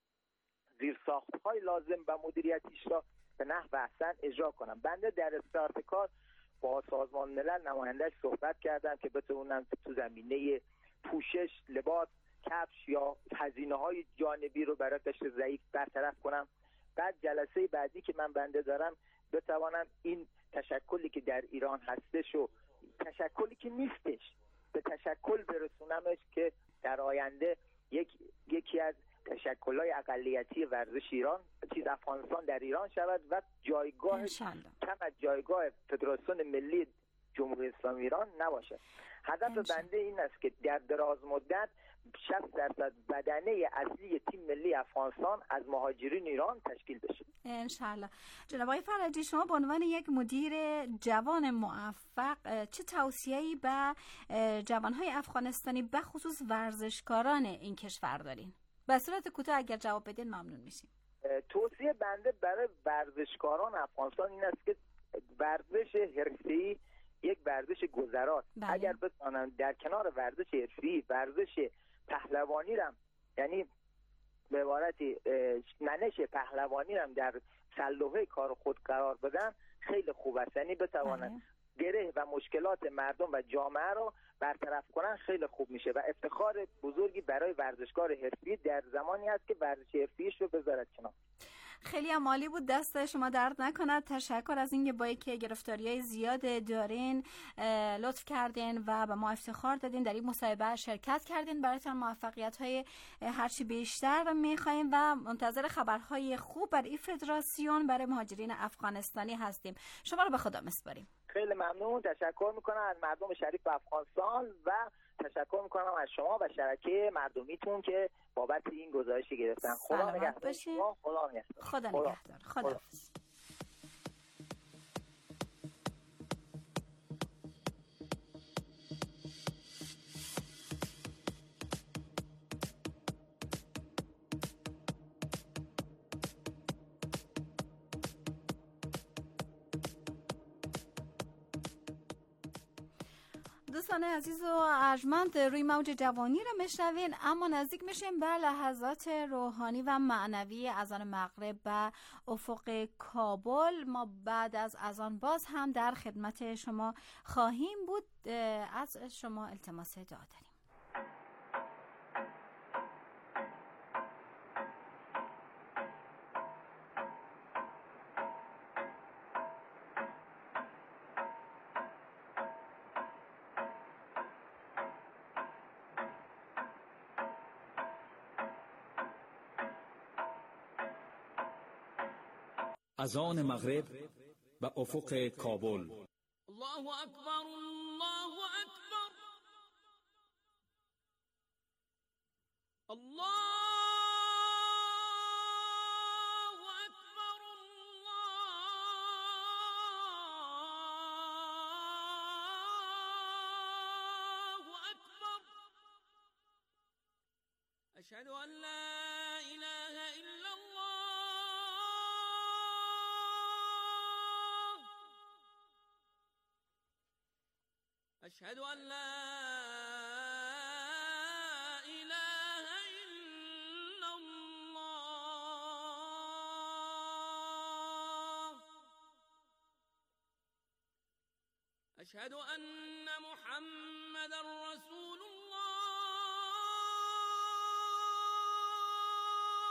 زیرساخت‌های لازم و مدیریتیش را به نحو احسن اجرا کنم. بنده در استارت کار با سازمان ملل نماینده‌اش صحبت کردم که بتونم تو زمینه پوشش، لباس، کفش یا هزینه‌های جانبی رو برای قشر ضعیف برطرف کنم. بعد جلسه بعدی که من بنده دارم بتوانم این تشکلی که در ایران هستش و تشکلی که نیستش به تشکل برسونمش که در آینده یک یکی از تشکل‌های اقلیتی ورزش ایران چیز افغانستان در ایران شود و جایگاه کم از جایگاه فدراسیون ملی جمهوری اسلامی ایران نباشد. هدف بنده این است که در دراز مدت شصت درصد بدنه اصلی تیم ملی افغانستان از مهاجرین ایران تشکیل بشه. انشالله. جناب آقای فرجی، شما به عنوان یک مدیر جوان موفق چه توصیه‌ای به جوانهای افغانستانی به خصوص ورزشکاران این کشور دارین؟ به صورت کوتاه اگر جواب بدین ممنون میشیم. توصیه بنده برای ورزشکاران افغانستان این است که ورزش حرفه‌ای یک ورزش گذراست. اگر بتوانند در کنار ورزش حرفه‌ای ورزش پهلوانی رم، یعنی به عبارتی منش پهلوانی رم در سلوحه کار خود قرار بدن خیلی خوب است. یعنی بتوانند گره و مشکلات مردم و جامعه رو برطرف کنن خیلی خوب میشه و افتخار بزرگی برای ورزشکار حرفه‌ای در زمانی است که ورزش حرفه‌ایش رو بذارد کنار. خیلی عالی بود، دست شما درد نکند. تشکر از اینکه با اینکه گرفتاری‌های زیاد دارین لطف کردین و به ما افتخار دادین در این مصاحبه شرکت کردین. برایتان موفقیت‌های هرچی بیشتر می‌خوایم و منتظر خبرهای خوب برای این فدراسیون برای مهاجرین افغانستانی هستیم. شما رو به خدا می‌سپاریم. خیلی ممنون، تشکر می‌کنم از مردم شریف افغانستان و تشکر می‌کنم از شما و شبکه مردمیتون که بابت این گزارشی گرفتن. خدا نگهدار. خدا نگهدار. خدا نگهدار. خدا. دوستان عزیز و ارجمند، روی موج جوانی رو میشنوین، اما نزدیک میشیم به لحظات روحانی و معنوی اذان مغرب به افق کابل. ما بعد از اذان باز هم در خدمت شما خواهیم بود. از شما التماس دعا داریم. اذان مغرب به افق کابل. الله اکبر، الله اکبر، الله اکبر، الله اکبر. اشهد ان لا اله الا الله، أشهد أن لا إله إلا الله، أشهد أن محمد رسول الله،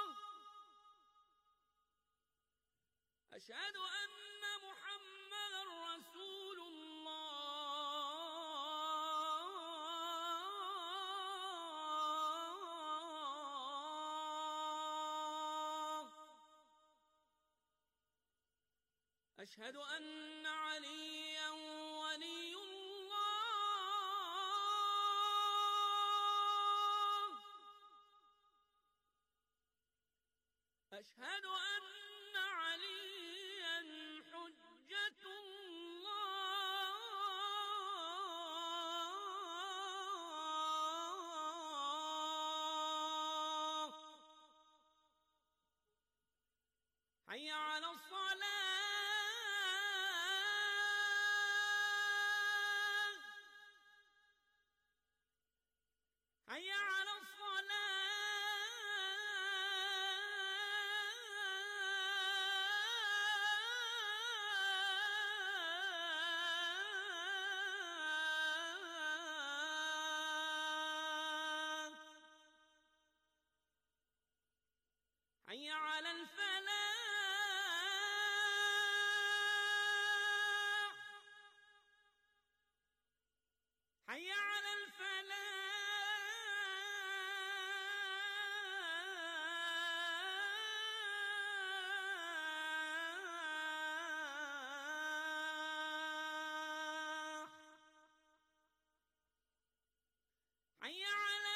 أشهد أن محمد رسول أشهد أن عليا ولي الله، أشهد أن عليا حجة الله. حي على الصلاة، حي على الصلاة حي على الفلاح حي على الفلاح حي على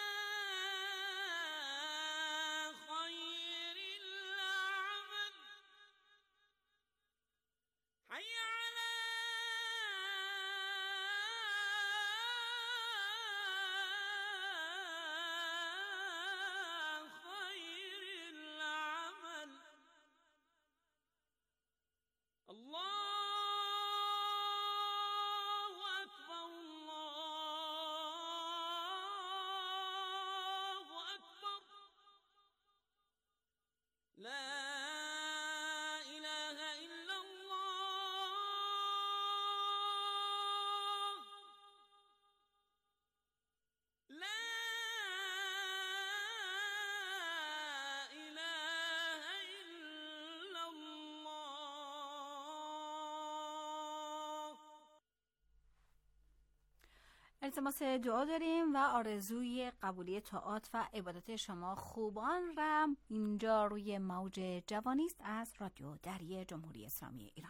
خير العمل حي على خير العمل الله أكبر الله أكبر لا إله إلا الله لا إله إلا الله. التماس دعا داریم و آرزوی قبولی طاعات و عبادت شما خوبان را اینجا روی موج جوانی است از رادیو دری جمهوری اسلامی ایران.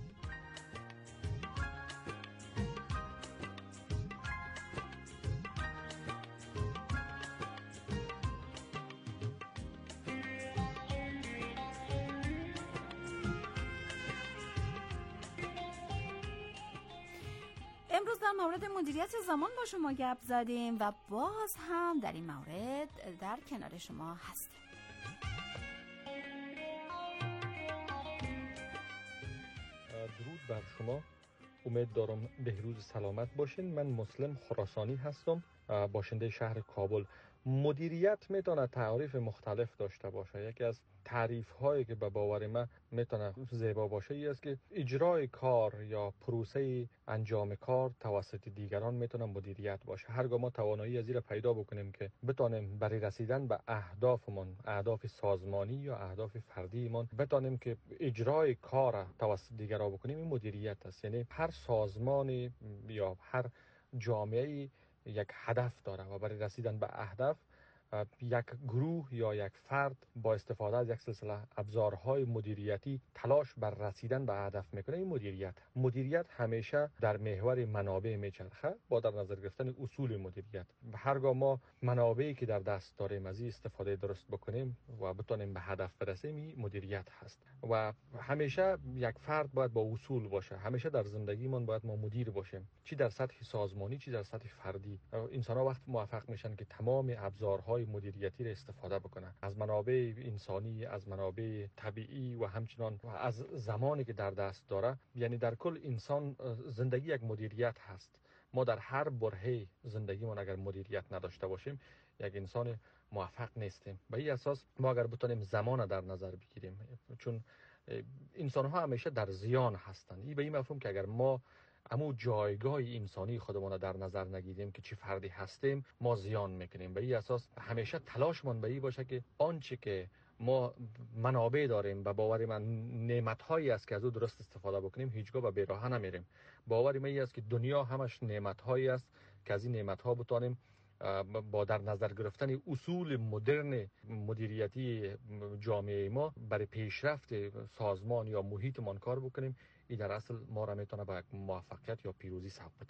امروز در مورد مدیریت زمان با شما گپ زدیم و باز هم در این مورد در کنار شما هستیم. درود بر شما، امید دارم بهروز سلامت باشین. من مسلم خراسانی هستم، باشنده شهر کابل. مدیریت میتونه تعریف مختلف داشته باشه. یکی از تعریف هایی که به باور من میتونه زیبا باشه ای است که اجرای کار یا پروسه انجام کار توسط دیگران میتونه مدیریت باشه. هرگاه ما توانایی از این پیدا بکنیم که بتونیم برای رسیدن به اهدافمون، اهداف سازمانی یا اهداف فردیمون، بتونیم که اجرای کار توسط دیگران بکنیم، این مدیریت است. یعنی هر سازمانی یا هر جامعه‌ای یک هدف داره و برای رسیدن به اهداف یک گروه یا یک فرد با استفاده از یک سلسله ابزارهای مدیریتی تلاش بر رسیدن به هدف میکنه. این مدیریت مدیریت همیشه در محور منابع میچرخه با در نظر گرفتن اصول مدیریت. هرگاه ما منابعی که در دست داریم از این استفاده درست بکنیم و بتونیم به هدف برسیم، این مدیریت هست. و همیشه یک فرد باید با اصول باشه. همیشه در زندگیمون باید ما مدیر باشیم، چی در سطح سازمانی چی در سطح فردی. انسان ها وقت موفق میشن که تمام ابزارهای مدیریتی را استفاده بکنن، از منابع انسانی، از منابع طبیعی و همچنان از زمانی که در دست داره. یعنی در کل انسان زندگی یک مدیریت هست. ما در هر برهه زندگیمون اگر مدیریت نداشته باشیم یک انسان موفق نیستیم. به این اساس ما اگر بتونیم زمان در نظر بگیریم، چون انسان ها همیشه در زیان هستند، این به این مفهوم که اگر ما اما جایگاه انسانی خودمون در نظر نگیریم که چی فردی هستیم، ما زیان میکنیم. به این اساس همیشه تلاشمون به این باشه که آنچه که ما منابع داریم و باور من نعمت‌هایی است که از او درست استفاده بکنیم، هیچگاه به بیراهه نمیریم. باور من این است که دنیا همش نعمت‌هایی است که از این نعمت‌ها بتونیم با در نظر گرفتن اصول مدرن مدیریتی جامعه ما برای پیشرفت سازمان یا محیطمان کار بکنیم. این در اصل ما را میتونه با یک موفقیت یا پیروزی سبب بده.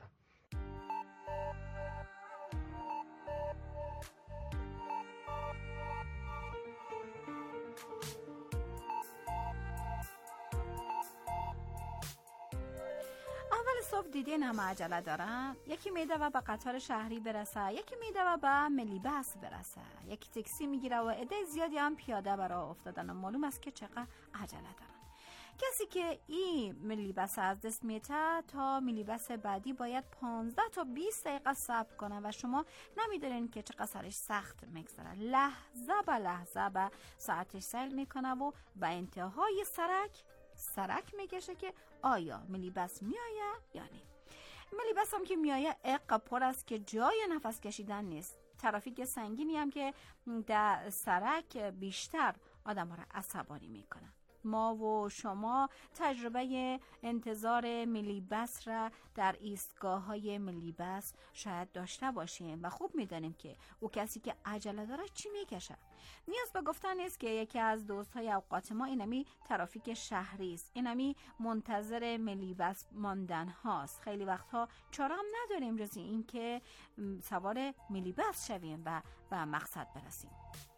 صبح دیدین همه عجله دارن، یکی میدوه به قطار شهری برسه، یکی میدوه به ملی بس برسه، یکی تاکسی میگیره و عده زیادی هم پیاده برای افتادن. معلوم است که چقدر عجله دارن. کسی که این ملیبس از دست میته تا ملیبس بعدی باید پانزده تا بیست دقیقه صبر کنه و شما نمیدونین که چقدر سرش سخت میگذره. لحظه به لحظه به ساعتش سیل میکنه و به انتهای سرک سرک میکشه که آیا ملیبس میایه یا نه. ملیبس هم که میایه اقا پر است که جای نفس کشیدن نیست. ترافیک سنگینی هم که در سرک بیشتر آدم ها را عصبانی میکنه. ما و شما تجربه انتظار ملیبس را در ایستگاه های ملیبس شاید داشته باشیم و خوب میدانیم که او کسی که عجله داره چی میکشه. نیاز به گفتن نیست که یکی از دوستای اوقات ما اینمی ترافیک شهری است، اینمی منتظر ملیبس ماندن هاست. خیلی وقتها چاره هم نداریم جز این که سوار ملیبس شویم و به مقصد برسیم.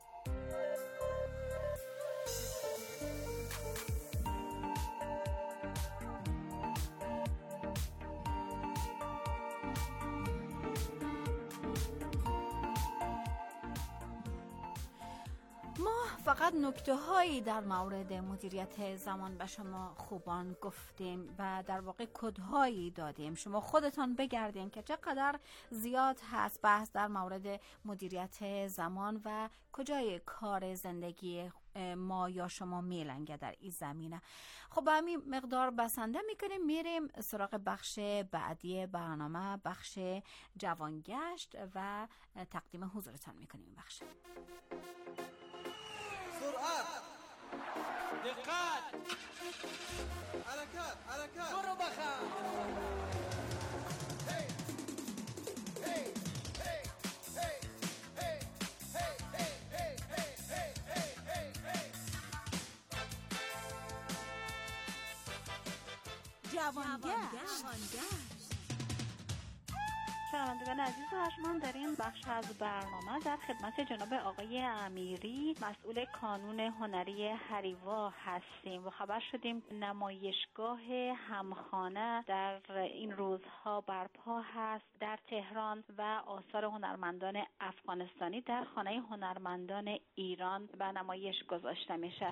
فقط نکته هایی در مورد مدیریت زمان به شما خوبان گفتیم و در واقع کدهایی دادیم. شما خودتان بگردین که چقدر زیاد هست بحث در مورد مدیریت زمان و کجای کار زندگی ما یا شما میلنگه در این زمینه. خب به همین مقدار بسنده میکنیم، میریم سراغ بخش بعدی برنامه، بخش جوانگشت و تقدیم حضورتان میکنیم. بخش سرعت، دقت، حرکت، حرکت، برو بخند. هی هی هی هی هی هی هی هی هی هی جوانگشت. شنوندگان عزیز و ارجمند، در این بخش از برنامه در خدمت جناب آقای امیری مسئول کانون هنری هریوا هستیم و خبر شدیم نمایشگاه همخانه در این روزها برپا هست در تهران و آثار هنرمندان افغانستانی در خانه هنرمندان ایران به نمایش گذاشته میشه.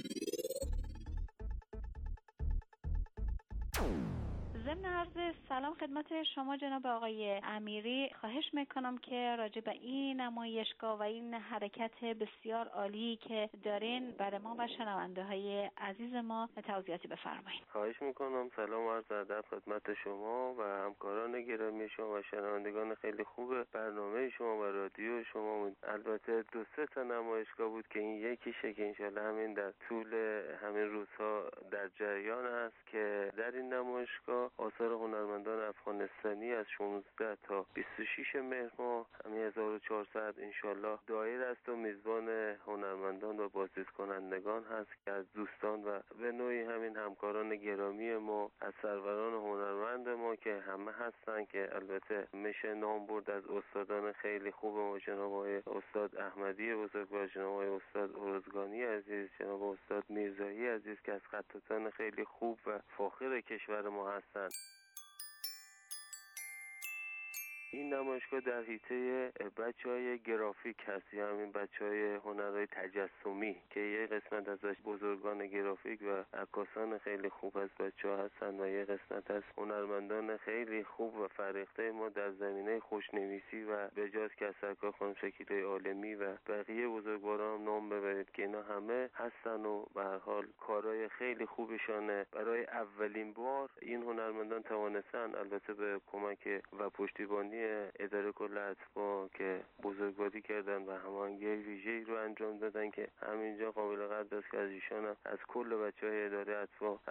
ضمن عرض سلام خدمت شما جناب آقای امیری، خواهش میکنم که راجع به این نمایشگاه و این حرکت بسیار عالی که دارین برای ما و شنونده های عزیز ما توضیحاتی بفرمایید. خواهش میکنم. سلام و عرض ادب خدمت شما و همکاران گرامی شما و شنوندگان خیلی خوب برنامه شما و رادیو شما. البته دو سه تا نمایشگاه بود که این یکیشه که انشالله همین در طول همین روزها در جریان است که در این نمایشگاه آثار هنرمندان افغانستانی از شانزده تا بیست و شش مهر ماه همین هزار و چهارصد انشالله دایر است و میزبان هنرمندان و بازدید کنندگان هست که از دوستان و به نوعی همین همکاران گرامی ما، از سروران هنرمند ما که همه هستن که البته میشه نام برد از استادان خیلی خوب ما، جناب آقای استاد احمدی بزرگوار، جناب آقای استاد ارزگانی عزیز، جناب استاد میرزایی عزیز که از خطاطان خیلی خوب و فاخر کشور ما هستند. این نمایشگاه در حیطه بچهای گرافیک هست، یا همین بچهای هنرهای تجسمی که یه قسمت ازش بزرگان گرافیک و عکاسان خیلی خوب از بچه‌ها هستن و یه قسمت از هنرمندان خیلی خوب و فرهیخته ما در زمینه خوشنویسی و بجاز که از سرکار خانم شکیلای عالمی و بقیه بزرگواران هم نام ببرید که اینا همه هستن و به هر حال کارهای خیلی خوبشانه. برای اولین بار این هنرمندان توانستن، البته به کمک و پشتیبانی اداره کل اطفا که بزرگواری کردن و هماهنگی ویژه‌ای رو انجام دادن که همینجا قابل قدر است که از ایشان هم از کل بچه‌های اداره اطفا